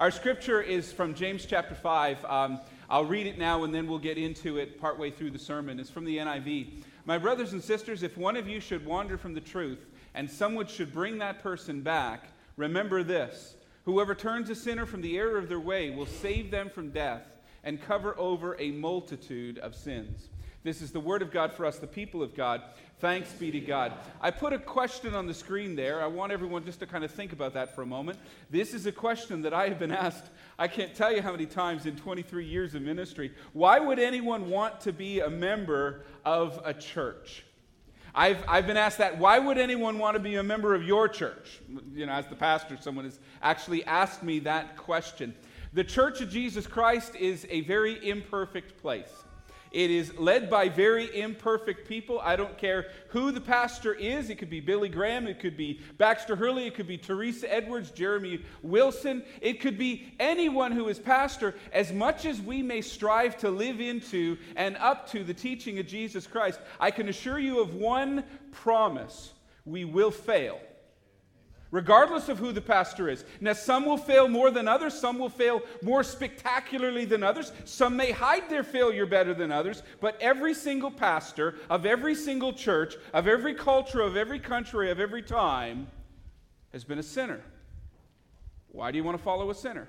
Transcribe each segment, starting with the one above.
Our scripture is from James chapter 5. I'll read it now and then we'll get into it partway through the sermon. It's from the NIV. My brothers and sisters, if one of you should wander from the truth and someone should bring that person back, remember this. Whoever turns a sinner from the error of their way will save them from death and cover over a multitude of sins. This is the word of God for us, the people of God. Thanks be to God. I put a question on the screen there. I want everyone just to kind of think about that for a moment. This is a question that I have been asked, I can't tell you how many times in 23 years of ministry. Why would anyone want to be a member of a church? I've been asked that. Why would anyone want to be a member of your church? You know, as the pastor, someone has actually asked me that question. The Church of Jesus Christ is a very imperfect place. It is led by very imperfect people. I don't care who the pastor is. It could be Billy Graham. It could be Baxter Hurley. It could be Teresa Edwards, Jeremy Wilson. It could be anyone who is pastor. As much as we may strive to live into and up to the teaching of Jesus Christ, I can assure you of one promise: we will fail. Regardless of who the pastor is. Now, some will fail more than others. Some will fail more spectacularly than others. Some may hide their failure better than others. But every single pastor of every single church, of every culture, of every country, of every time, has been a sinner. Why do you want to follow a sinner?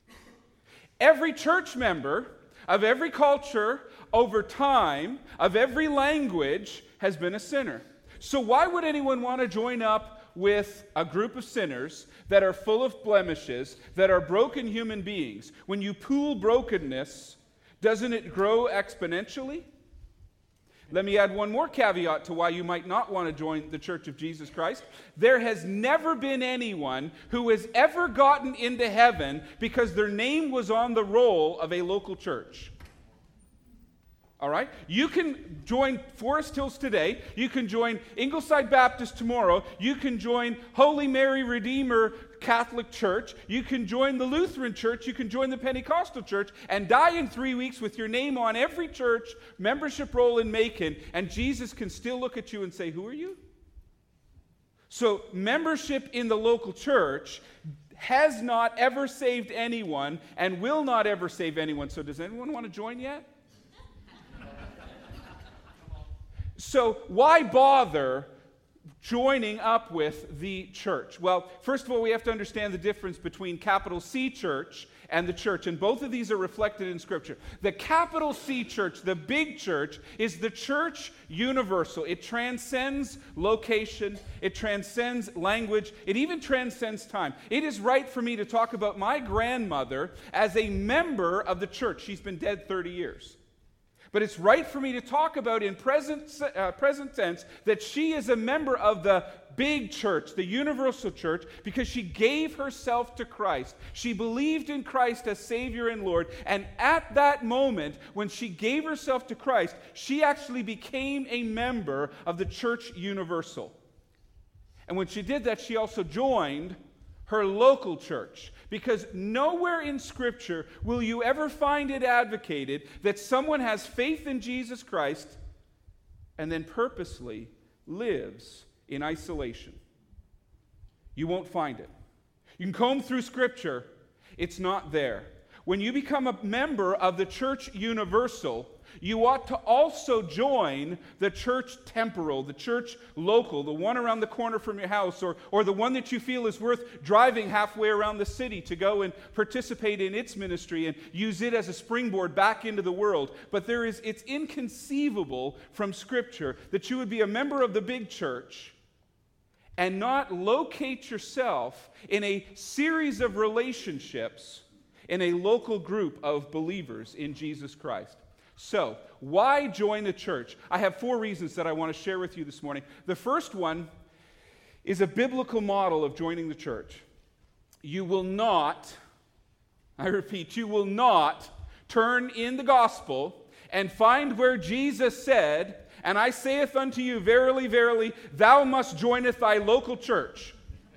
Every church member of every culture, over time, of every language, has been a sinner. So why would anyone want to join up with a group of sinners that are full of blemishes, that are broken human beings? When you pool brokenness, doesn't it grow exponentially? Let me add one more caveat to why you might not want to join the Church of Jesus Christ. There has never been anyone who has ever gotten into heaven because their name was on the roll of a local church. All right? You can join Forest Hills today. You can join Ingleside Baptist tomorrow. You can join Holy Mary Redeemer Catholic Church. You can join the Lutheran Church. You can join the Pentecostal Church and die in 3 weeks with your name on every church membership roll in Macon, and Jesus can still look at you and say, "Who are you?" So membership in the local church has not ever saved anyone and will not ever save anyone. So does anyone want to join yet? So why bother joining up with the church? Well, first of all, we have to understand the difference between capital C church and the church, and both of these are reflected in Scripture. The capital C church, the big church, is the church universal. It transcends location, it transcends language, it even transcends time. It is right for me to talk about my grandmother as a member of the church. She's been dead 30 years. But it's right for me to talk about in present tense that she is a member of the big church, the universal church, because she gave herself to Christ. She believed in Christ as Savior and Lord. And at that moment, when she gave herself to Christ, she actually became a member of the church universal. And when she did that, she also joined her local church. Because nowhere in Scripture will you ever find it advocated that someone has faith in Jesus Christ and then purposely lives in isolation. You won't find it. You can comb through Scripture, it's not there. When you become a member of the church universal, you ought to also join the church temporal, the church local, the one around the corner from your house, or the one that you feel is worth driving halfway around the city to go and participate in its ministry and use it as a springboard back into the world. But it's inconceivable from Scripture that you would be a member of the big church and not locate yourself in a series of relationships in a local group of believers in Jesus Christ. So, why join the church? I have 4 reasons that I want to share with you this morning. The first one is a biblical model of joining the church. You will not, I repeat, you will not turn in the gospel and find where Jesus said, "And I saith unto you, verily, verily, thou must joineth thy local church."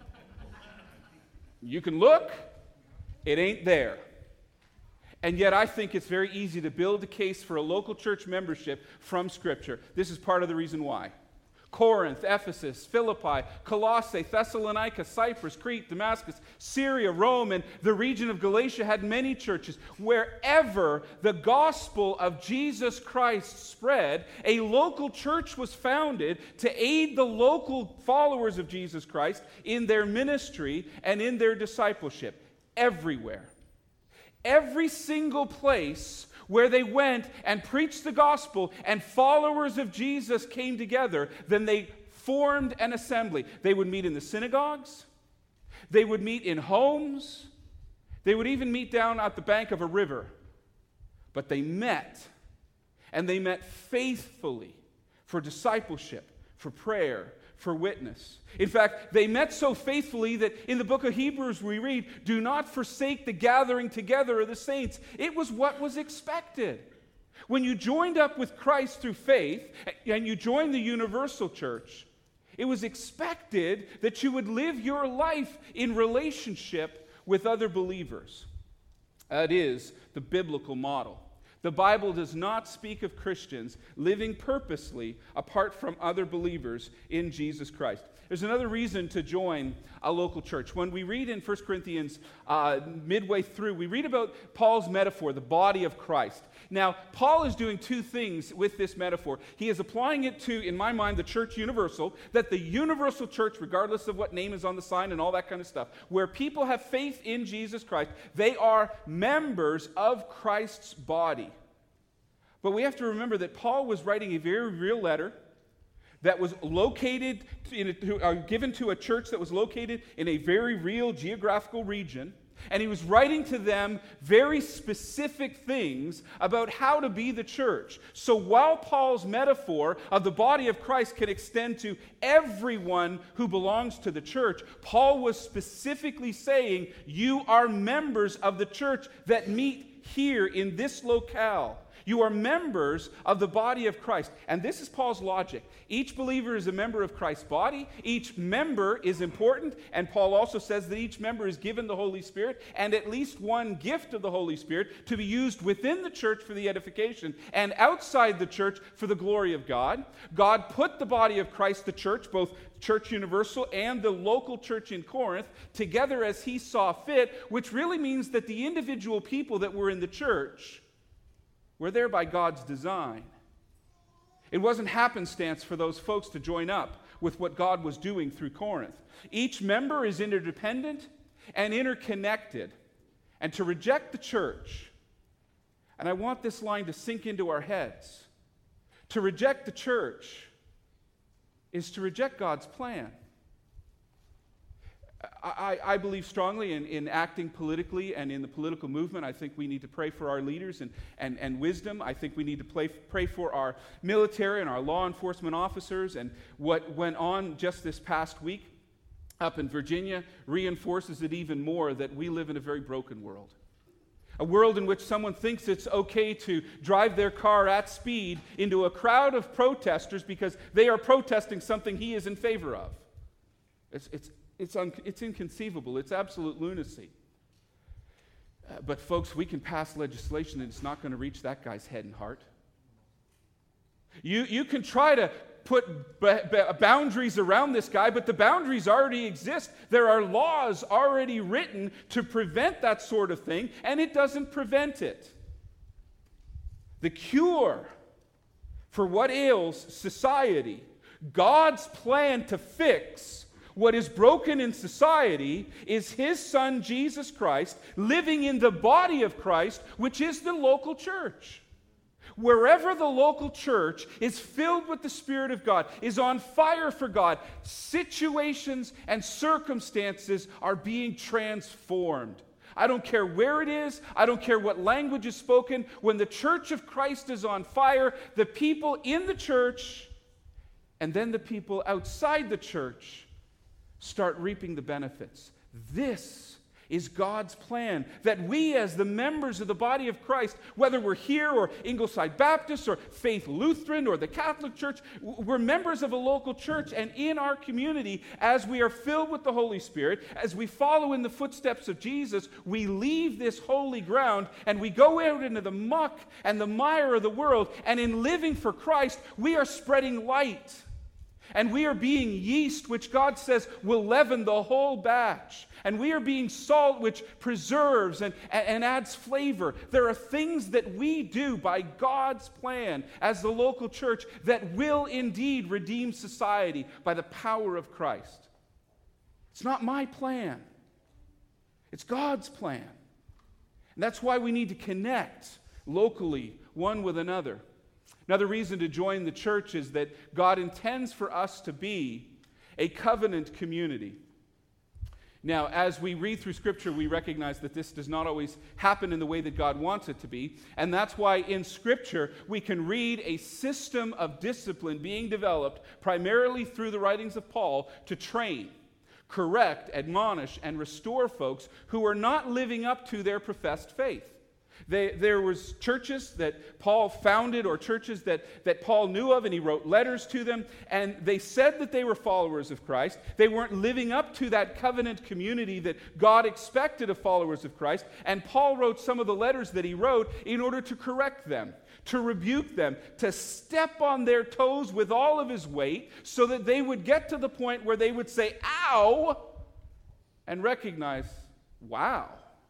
You can look, it ain't there. And yet I think it's very easy to build a case for a local church membership from Scripture. This is part of the reason why. Corinth, Ephesus, Philippi, Colossae, Thessalonica, Cyprus, Crete, Damascus, Syria, Rome, and the region of Galatia had many churches. Wherever the gospel of Jesus Christ spread, a local church was founded to aid the local followers of Jesus Christ in their ministry and in their discipleship. Everywhere. Every single place where they went and preached the gospel and followers of Jesus came together, then they formed an assembly. They would meet in the synagogues. They would meet in homes. They would even meet down at the bank of a river. But they met, and they met faithfully for discipleship, for prayer, for witness. In fact, they met so faithfully that in the book of Hebrews we read, "Do not forsake the gathering together of the saints." It was what was expected. When you joined up with Christ through faith and you joined the universal church, it was expected that you would live your life in relationship with other believers. That is the biblical model. The Bible does not speak of Christians living purposely apart from other believers in Jesus Christ. There's another reason to join a local church. When we read in 1 Corinthians midway through, we read about Paul's metaphor, the body of Christ. Now, Paul is doing two things with this metaphor. He is applying it to, in my mind, the church universal, that the universal church, regardless of what name is on the sign and all that kind of stuff, where people have faith in Jesus Christ, they are members of Christ's body. But we have to remember that Paul was writing a very real letter that was located, given to a church that was located in a very real geographical region. And he was writing to them very specific things about how to be the church. So while Paul's metaphor of the body of Christ can extend to everyone who belongs to the church, Paul was specifically saying, you are members of the church that meet here in this locale. You are members of the body of Christ. And this is Paul's logic. Each believer is a member of Christ's body. Each member is important. And Paul also says that each member is given the Holy Spirit and at least one gift of the Holy Spirit to be used within the church for the edification and outside the church for the glory of God. God put the body of Christ, the church, both Church Universal and the local church in Corinth, together as he saw fit, which really means that the individual people that were in the church were there by God's design. It wasn't happenstance for those folks to join up with what God was doing through Corinth. Each member is interdependent and interconnected. And to reject the church, and I want this line to sink into our heads, to reject the church is to reject God's plan. I believe strongly in acting politically and in the political movement. I think we need to pray for our leaders and wisdom. I think we need to pray for our military and our law enforcement officers. And what went on just this past week up in Virginia reinforces it even more that we live in a very broken world. A world in which someone thinks it's okay to drive their car at speed into a crowd of protesters because they are protesting something he is in favor of. It's inconceivable. It's absolute lunacy. But folks, we can pass legislation and it's not going to reach that guy's head and heart. You can try to put boundaries around this guy, but the boundaries already exist. There are laws already written to prevent that sort of thing, and it doesn't prevent it. The cure for what ails society, God's plan to fix what is broken in society, is His Son, Jesus Christ, living in the body of Christ, which is the local church. Wherever the local church is filled with the Spirit of God, is on fire for God, situations and circumstances are being transformed. I don't care where it is. I don't care what language is spoken. When the church of Christ is on fire, the people in the church and then the people outside the church start reaping the benefits. This is God's plan, that we as the members of the body of Christ, whether we're here or Ingleside Baptist or Faith Lutheran or the Catholic Church, we're members of a local church, and in our community, as we are filled with the Holy Spirit, as we follow in the footsteps of Jesus, we leave this holy ground and we go out into the muck and the mire of the world, and in living for Christ, we are spreading light. And we are being yeast, which God says will leaven the whole batch. And we are being salt, which preserves and adds flavor. There are things that we do by God's plan as the local church that will indeed redeem society by the power of Christ. It's not my plan. It's God's plan. And that's why we need to connect locally, one with another. Another reason to join the church is that God intends for us to be a covenant community. Now, as we read through Scripture, we recognize that this does not always happen in the way that God wants it to be. And that's why in Scripture, we can read a system of discipline being developed primarily through the writings of Paul to train, correct, admonish, and restore folks who are not living up to their professed faith. There was churches that Paul founded or churches that Paul knew of, and he wrote letters to them, and they said that they were followers of Christ. They weren't living up to that covenant community that God expected of followers of Christ, and Paul wrote some of the letters that he wrote in order to correct them, to rebuke them, to step on their toes with all of his weight so that they would get to the point where they would say, "Ow!" and recognize, wow,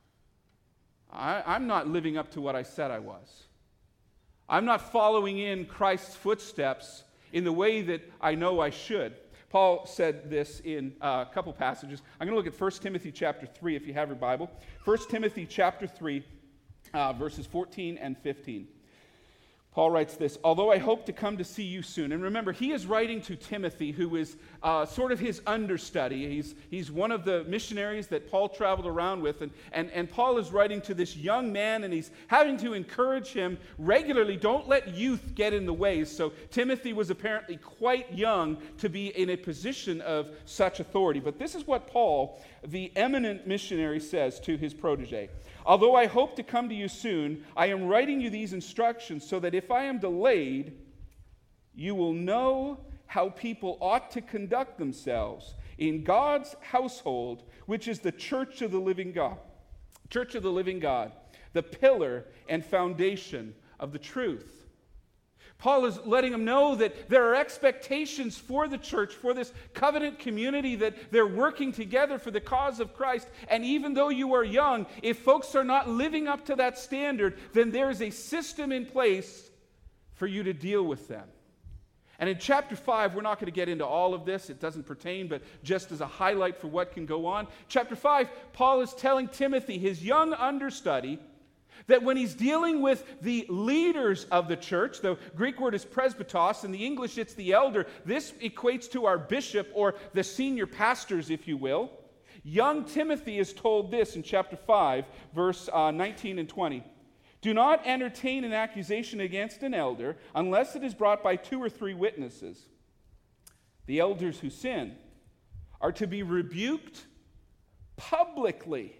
I'm not living up to what I said I was. I'm not following in Christ's footsteps in the way that I know I should. Paul said this in a couple passages. I'm going to look at 1 Timothy chapter 3 if you have your Bible. 1 Timothy chapter 3, verses 14 and 15. Paul writes this, "Although I hope to come to see you soon." And remember, he is writing to Timothy, who is sort of his understudy. He's one of the missionaries that Paul traveled around with. And Paul is writing to this young man, and he's having to encourage him regularly. Don't let youth get in the way. So Timothy was apparently quite young to be in a position of such authority. But this is what Paul, the eminent missionary, says to his protege. "Although I hope to come to you soon, I am writing you these instructions so that if I am delayed, you will know how people ought to conduct themselves in God's household, which is the church of the living God. Church of the living God, the pillar and foundation of the truth." Paul is letting them know that there are expectations for the church, for this covenant community, that they're working together for the cause of Christ. And even though you are young, if folks are not living up to that standard, then there is a system in place for you to deal with them. And in chapter 5, we're not going to get into all of this. It doesn't pertain, but just as a highlight for what can go on. Chapter 5, Paul is telling Timothy, his young understudy, that when he's dealing with the leaders of the church, the Greek word is presbytos, in the English it's the elder. This equates to our bishop or the senior pastors, if you will. Young Timothy is told this in chapter 5, verse 19 and 20. "Do not entertain an accusation against an elder unless it is brought by 2 or 3 witnesses. The elders who sin are to be rebuked publicly."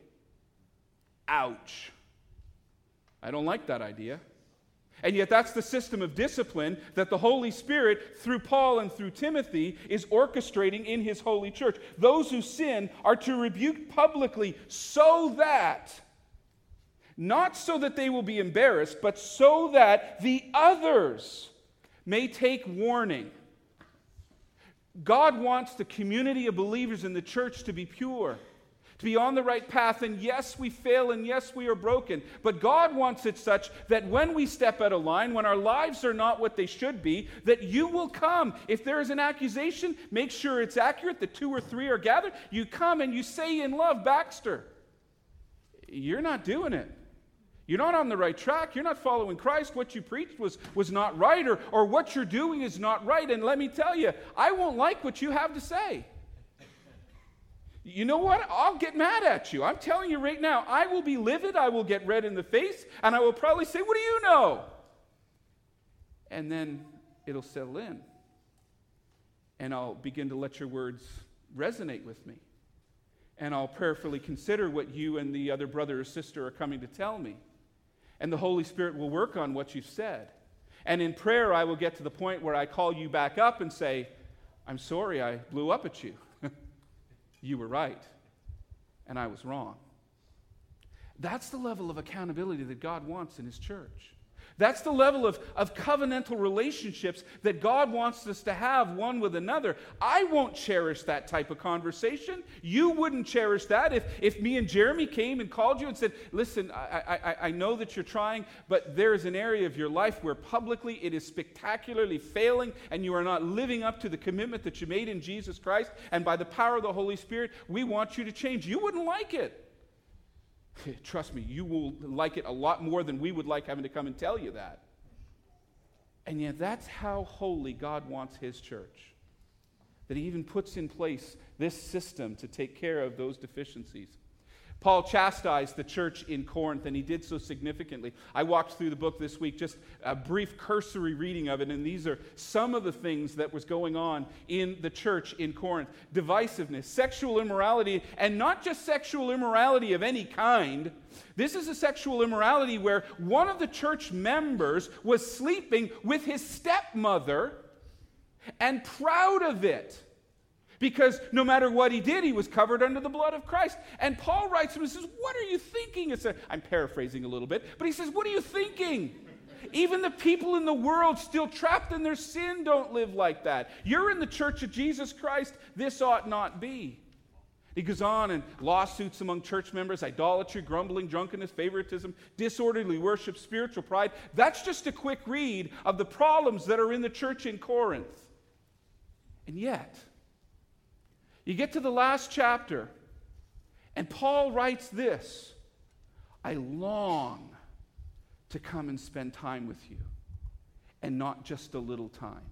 Ouch. I don't like that idea. And yet that's the system of discipline that the Holy Spirit, through Paul and through Timothy, is orchestrating in his holy church. Those who sin are to rebuke publicly so that, not so that they will be embarrassed, but so that the others may take warning. God wants the community of believers in the church to be pure, to be on the right path. And yes, we fail, and yes, we are broken. But God wants it such that when we step out of line, when our lives are not what they should be, that you will come. If there is an accusation, make sure it's accurate, that 2 or 3 are gathered. You come and you say in love, "Baxter, you're not doing it. You're not on the right track. You're not following Christ. What you preached was not right, or what you're doing is not right. And let me tell you, I won't like what you have to say. You know what? I'll get mad at you. I'm telling you right now, I will be livid, I will get red in the face, and I will probably say, 'What do you know?' And then it'll settle in. And I'll begin to let your words resonate with me. And I'll prayerfully consider what you and the other brother or sister are coming to tell me. And the Holy Spirit will work on what you've said. And in prayer, I will get to the point where I call you back up and say, 'I'm sorry I blew up at you. You were right, and I was wrong.'" That's the level of accountability that God wants in his church. That's the level of covenantal relationships that God wants us to have one with another. I won't cherish that type of conversation. You wouldn't cherish that if me and Jeremy came and called you and said, listen, I know that you're trying, but there is an area of your life where publicly it is spectacularly failing and you are not living up to the commitment that you made in Jesus Christ, and by the power of the Holy Spirit, we want you to change. You wouldn't like it. Trust me, you will like it a lot more than we would like having to come and tell you that. And yet that's how holy God wants his church. That he even puts in place this system to take care of those deficiencies. Paul chastised the church in Corinth, and he did so significantly. I walked through the book this week, just a brief cursory reading of it, and these are some of the things that was going on in the church in Corinth. Divisiveness, sexual immorality, and not just sexual immorality of any kind. This is a sexual immorality where one of the church members was sleeping with his stepmother and proud of it. Because no matter what he did, he was covered under the blood of Christ. And Paul writes to him and says, what are you thinking? I'm paraphrasing a little bit, but he says, what are you thinking? Even the people in the world still trapped in their sin don't live like that. You're in the church of Jesus Christ. This ought not be. He goes on, and lawsuits among church members, idolatry, grumbling, drunkenness, favoritism, disorderly worship, spiritual pride. That's just a quick read of the problems that are in the church in Corinth. And yet, you get to the last chapter, and Paul writes this: I long to come and spend time with you, and not just a little time.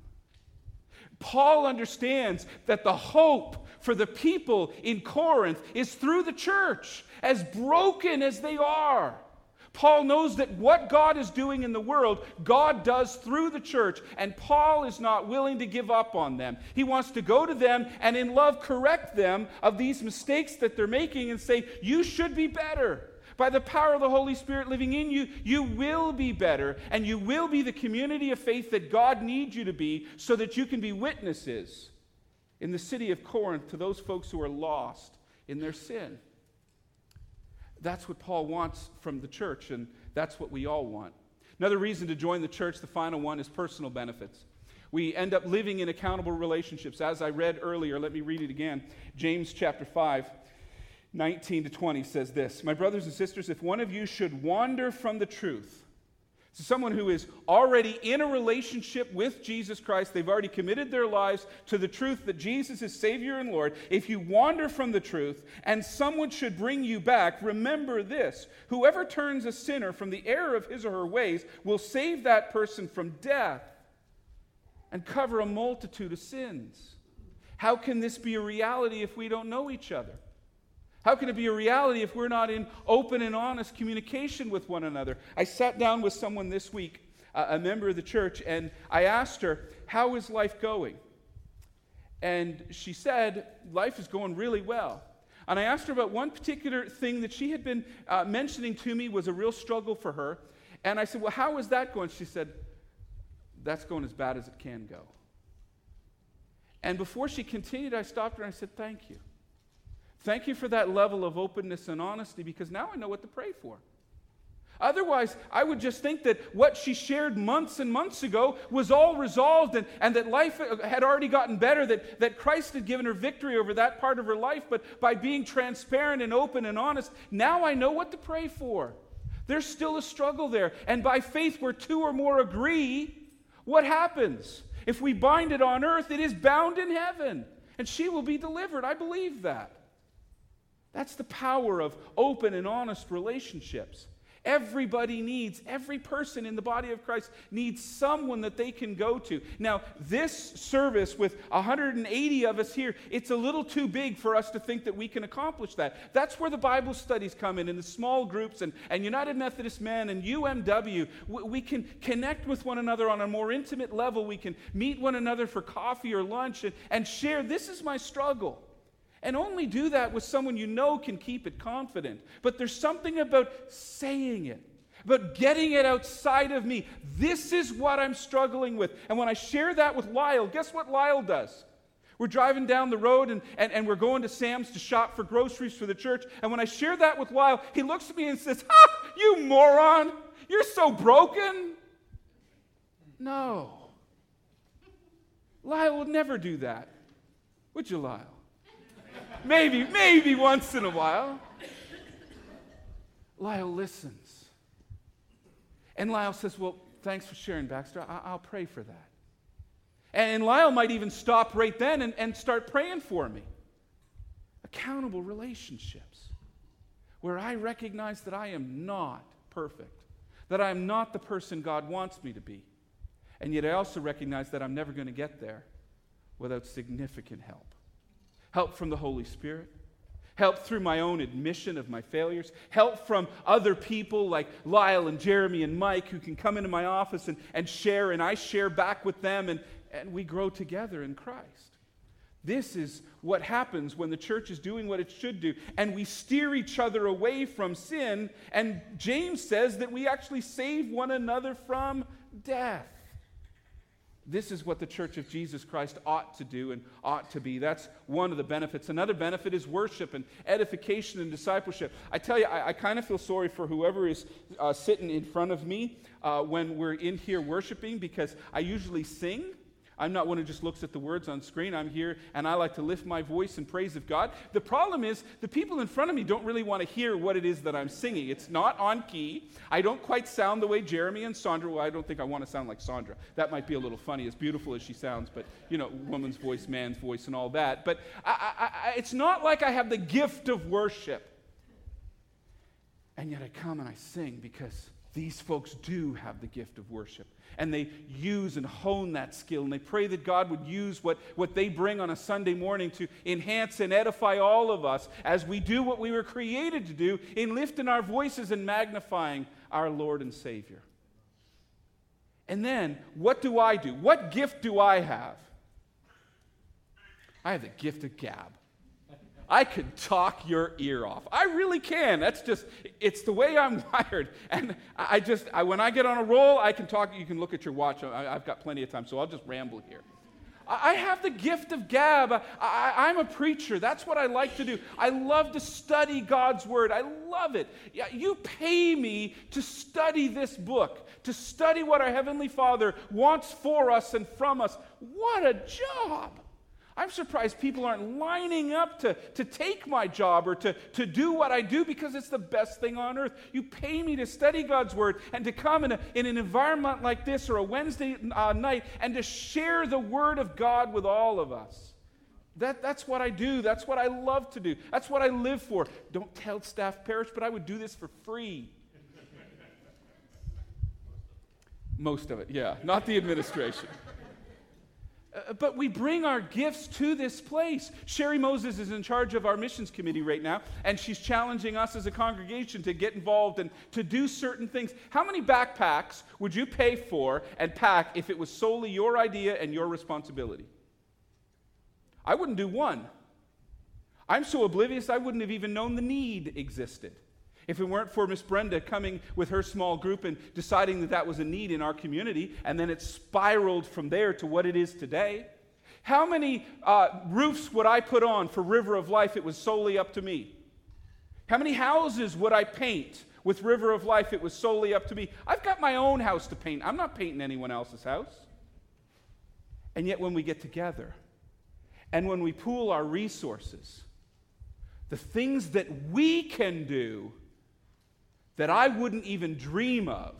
Paul understands that the hope for the people in Corinth is through the church, as broken as they are. Paul knows that what God is doing in the world, God does through the church, and Paul is not willing to give up on them. He wants to go to them and in love correct them of these mistakes that they're making and say, you should be better. By the power of the Holy Spirit living in you, you will be better, and you will be the community of faith that God needs you to be so that you can be witnesses in the city of Corinth to those folks who are lost in their sin. That's what Paul wants from the church, and that's what we all want. Another reason to join the church, the final one, is personal benefits. We end up living in accountable relationships. As I read earlier, let me read it again. James chapter 5, 19 to 20 says this: My brothers and sisters, if one of you should wander from the truth, so someone who is already in a relationship with Jesus Christ, they've already committed their lives to the truth that Jesus is Savior and Lord. If you wander from the truth and someone should bring you back, remember this: whoever turns a sinner from the error of his or her ways will save that person from death and cover a multitude of sins. How can this be a reality if we don't know each other? How can it be a reality if we're not in open and honest communication with one another? I sat down with someone this week, a member of the church, and I asked her, how is life going? And she said, life is going really well. And I asked her about one particular thing that she had been mentioning to me was a real struggle for her. And I said, well, how is that going? She said, that's going as bad as it can go. And before she continued, I stopped her and I said, thank you. Thank you for that level of openness and honesty, because now I know what to pray for. Otherwise, I would just think that what she shared months and months ago was all resolved and that life had already gotten better, that Christ had given her victory over that part of her life. But by being transparent and open and honest, now I know what to pray for. There's still a struggle there. And by faith, where two or more agree, what happens? If we bind it on earth, it is bound in heaven, and she will be delivered. I believe that. That's the power of open and honest relationships. Every person in the body of Christ needs someone that they can go to. Now, this service with 180 of us here, it's a little too big for us to think that we can accomplish that. That's where the Bible studies come in the small groups, and United Methodist Men and UMW. We can connect with one another on a more intimate level. We can meet one another for coffee or lunch and share, this is my struggle. And only do that with someone you know can keep it confident. But there's something about saying it, about getting it outside of me. This is what I'm struggling with. And when I share that with Lyle, guess what Lyle does? We're driving down the road and we're going to Sam's to shop for groceries for the church. And when I share that with Lyle, he looks at me and says, "Ha, you moron! You're so broken." No. Lyle would never do that. Would you, Lyle? Maybe once in a while. Lyle listens. And Lyle says, well, thanks for sharing, Baxter. I'll pray for that. And Lyle might even stop right then and start praying for me. Accountable relationships where I recognize that I am not perfect, that I am not the person God wants me to be. And yet I also recognize that I'm never going to get there without significant help. Help from the Holy Spirit. Help through my own admission of my failures. Help from other people like Lyle and Jeremy and Mike who can come into my office and share, and I share back with them, and we grow together in Christ. This is what happens when the church is doing what it should do, and we steer each other away from sin, and James says that we actually save one another from death. This is what the Church of Jesus Christ ought to do and ought to be. That's one of the benefits. Another benefit is worship and edification and discipleship. I tell you, I kind of feel sorry for whoever is sitting in front of me when we're in here worshiping, because I usually sing. I'm not one who just looks at the words on screen. I'm here and I like to lift my voice in praise of God. The problem is the people in front of me don't really want to hear what it is that I'm singing. It's not on key. I don't quite sound the way Jeremy and Sandra. Well, I don't think I want to sound like Sandra. That might be a little funny, as beautiful as she sounds, but woman's voice, man's voice, and all that. But it's not like I have the gift of worship. And yet I come and I sing because these folks do have the gift of worship. And they use and hone that skill. And they pray that God would use what they bring on a Sunday morning to enhance and edify all of us as we do what we were created to do in lifting our voices and magnifying our Lord and Savior. And then, what do I do? What gift do I have? I have the gift of gab. I could talk your ear off. I really can. It's the way I'm wired. And when I get on a roll, I can talk. You can look at your watch. I've got plenty of time, so I'll just ramble here. I have the gift of gab. I'm a preacher. That's what I like to do. I love to study God's Word. I love it. You pay me to study this book, to study what our Heavenly Father wants for us and from us. What a job. I'm surprised people aren't lining up to take my job or to do what I do, because it's the best thing on earth. You pay me to study God's Word and to come in an environment like this or a Wednesday night and to share the Word of God with all of us. That's what I do. That's what I love to do. That's what I live for. Don't tell Staff Parish, but I would do this for free. Most of it, yeah. Not the administration. But we bring our gifts to this place. Sherry Moses is in charge of our missions committee right now, and she's challenging us as a congregation to get involved and to do certain things. How many backpacks would you pay for and pack if it was solely your idea and your responsibility? I wouldn't do one. I'm so oblivious I wouldn't have even known the need existed if it weren't for Miss Brenda coming with her small group and deciding that was a need in our community, and then it spiraled from there to what it is today. How many roofs would I put on for River of Life if it was solely up to me? How many houses would I paint with River of Life if it was solely up to me? I've got my own house to paint. I'm not painting anyone else's house. And yet when we get together and when we pool our resources, the things that we can do that I wouldn't even dream of,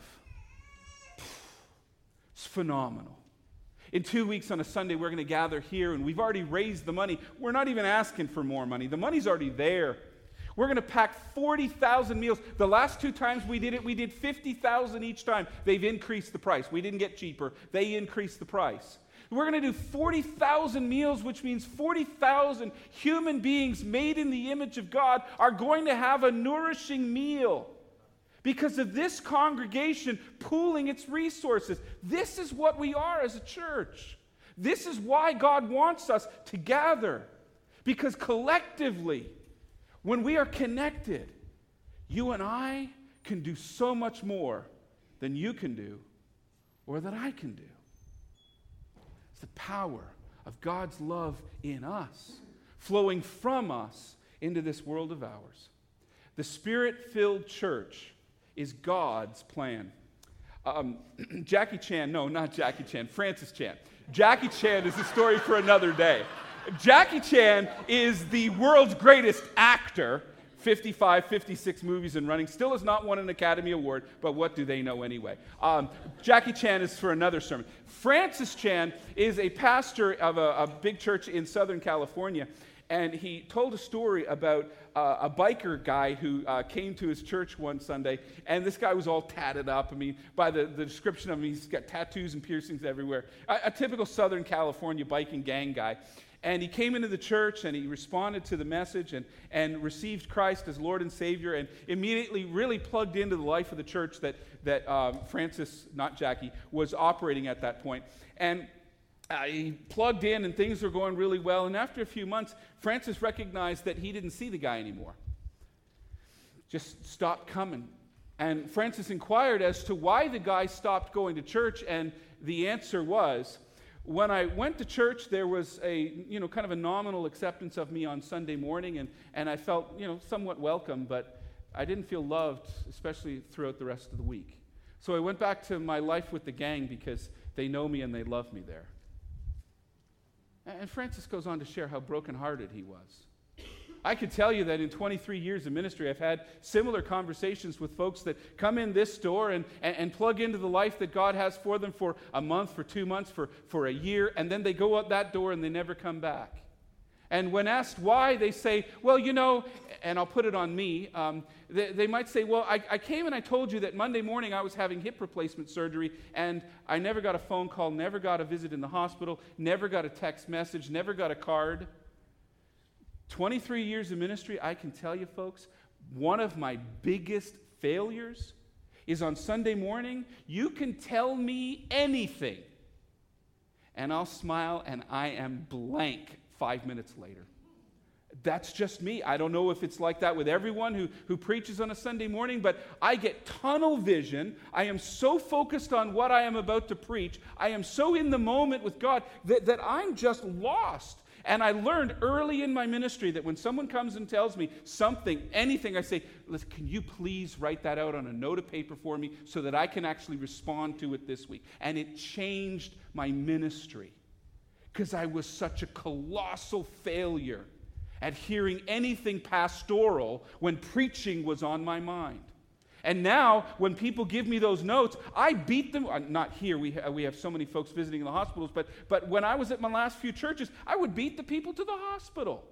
it's phenomenal. In 2 weeks on a Sunday, we're going to gather here, and we've already raised the money. We're not even asking for more money. The money's already there. We're going to pack 40,000 meals. The last 2 times we did it, we did 50,000 each time. They've increased the price. We didn't get cheaper. They increased the price. We're going to do 40,000 meals, which means 40,000 human beings made in the image of God are going to have a nourishing meal because of this congregation pooling its resources. This is what we are as a church. This is why God wants us to gather. Because collectively, when we are connected, you and I can do so much more than you can do or that I can do. It's the power of God's love in us, flowing from us into this world of ours. The Spirit-filled church is God's plan. Jackie Chan, no, not Jackie Chan, Francis Chan. Jackie Chan is a story for another day. Jackie Chan is the world's greatest actor, 55, 56 movies and running, still has not won an Academy Award, but what do they know anyway? Jackie Chan is for another sermon. Francis Chan is a pastor of a big church in Southern California, and he told a story about a biker guy who came to his church one Sunday, and this guy was all tatted up. I mean, by the description of him, he's got tattoos and piercings everywhere. A typical Southern California biking gang guy. And he came into the church, and he responded to the message and received Christ as Lord and Savior, and immediately really plugged into the life of the church that Francis, not Jackie, was operating at that point. And he plugged in, and things were going really well. And after a few months, Francis recognized that he didn't see the guy anymore. Just stopped coming. And Francis inquired as to why the guy stopped going to church, and the answer was, when I went to church, there was a, kind of a nominal acceptance of me on Sunday morning, and I felt, somewhat welcome, but I didn't feel loved, especially throughout the rest of the week. So I went back to my life with the gang because they know me and they love me there. And Francis goes on to share how brokenhearted he was. I could tell you that in 23 years of ministry, I've had similar conversations with folks that come in this door and plug into the life that God has for them for a month, for 2 months, for a year, and then they go out that door and they never come back. And when asked why, they say, well, and I'll put it on me, they might say, well, I came and I told you that Monday morning I was having hip replacement surgery, and I never got a phone call, never got a visit in the hospital, never got a text message, never got a card. 23 years of ministry, I can tell you, folks, one of my biggest failures is on Sunday morning, you can tell me anything, and I'll smile, and I am blank 5 minutes later. That's just me. I don't know if it's like that with everyone who preaches on a Sunday morning, but I get tunnel vision. I am so focused on what I am about to preach. I am so in the moment with God that I'm just lost. And I learned early in my ministry that when someone comes and tells me something, anything, I say, listen, can you please write that out on a note of paper for me so that I can actually respond to it this week? And it changed my ministry because I was such a colossal failure at hearing anything pastoral when preaching was on my mind. And now, when people give me those notes, I beat them. Not here, we have so many folks visiting in the hospitals, but when I was at my last few churches, I would beat the people to the hospital.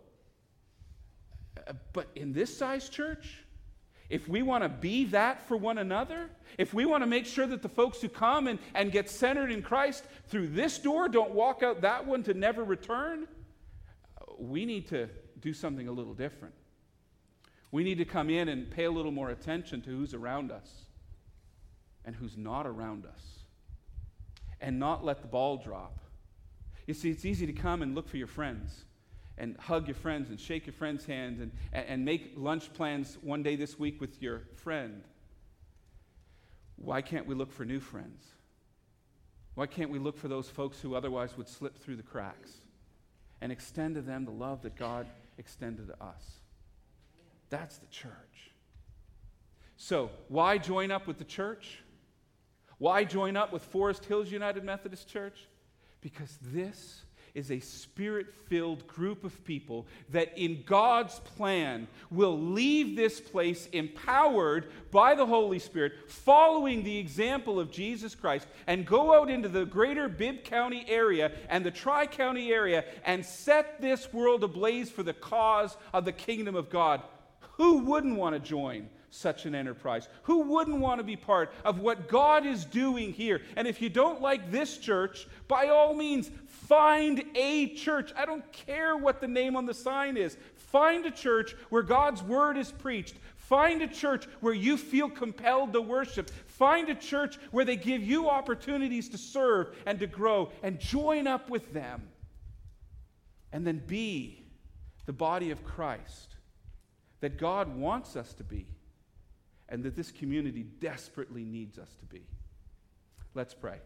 But in this size church, if we want to be that for one another, if we want to make sure that the folks who come and get centered in Christ through this door don't walk out that one to never return, we need to do something a little different. We need to come in and pay a little more attention to who's around us and who's not around us, and not let the ball drop. You see, it's easy to come and look for your friends and hug your friends and shake your friend's hand and make lunch plans one day this week with your friend. Why can't we look for new friends? Why can't we look for those folks who otherwise would slip through the cracks and extend to them the love that God extended to us? That's the church. So, why join up with the church? Why join up with Forest Hills United Methodist Church? Because this is a spirit-filled group of people that in God's plan will leave this place empowered by the Holy Spirit, following the example of Jesus Christ, and go out into the greater Bibb County area and the Tri-County area and set this world ablaze for the cause of the kingdom of God. Who wouldn't want to join such an enterprise? Who wouldn't want to be part of what God is doing here? And if you don't like this church, by all means, find a church. I don't care what the name on the sign is. Find a church where God's word is preached. Find a church where you feel compelled to worship. Find a church where they give you opportunities to serve and to grow, and join up with them. And then be the body of Christ that God wants us to be, and that this community desperately needs us to be. Let's pray.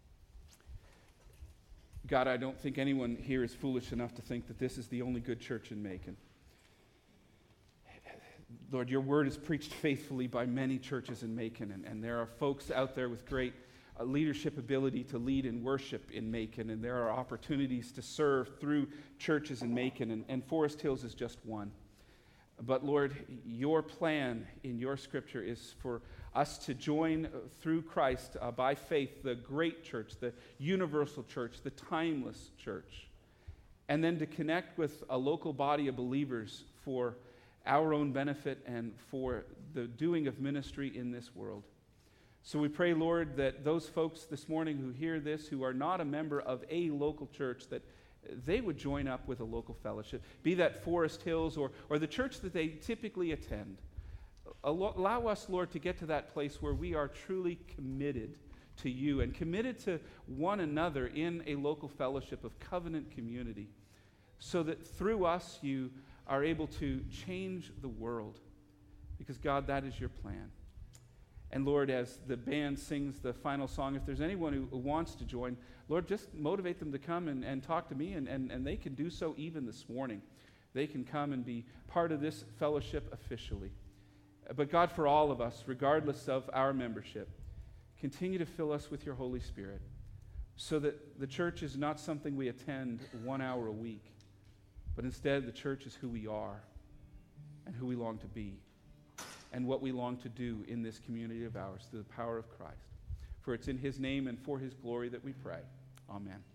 God, I don't think anyone here is foolish enough to think that this is the only good church in Macon. Lord, your word is preached faithfully by many churches in Macon, and there are folks out there with great leadership ability to lead and worship in Macon, and there are opportunities to serve through churches in Macon, and Forest Hills is just one. But Lord, your plan in your scripture is for us to join through Christ by faith the great church, the universal church, the timeless church, and then to connect with a local body of believers for our own benefit and for the doing of ministry in this world. So we pray, Lord, that those folks this morning who hear this, who are not a member of a local church, that they would join up with a local fellowship, be that Forest Hills or the church that they typically attend. Allow us, Lord, to get to that place where we are truly committed to you and committed to one another in a local fellowship of covenant community, so that through us you are able to change the world. Because, God, that is your plan. And Lord, as the band sings the final song, if there's anyone who wants to join, Lord, just motivate them to come and talk to me, and they can do so even this morning. They can come and be part of this fellowship officially. But God, for all of us, regardless of our membership, continue to fill us with your Holy Spirit so that the church is not something we attend 1 hour a week, but instead the church is who we are and who we long to be and what we long to do in this community of ours through the power of Christ. For it's in his name and for his glory that we pray. Amen.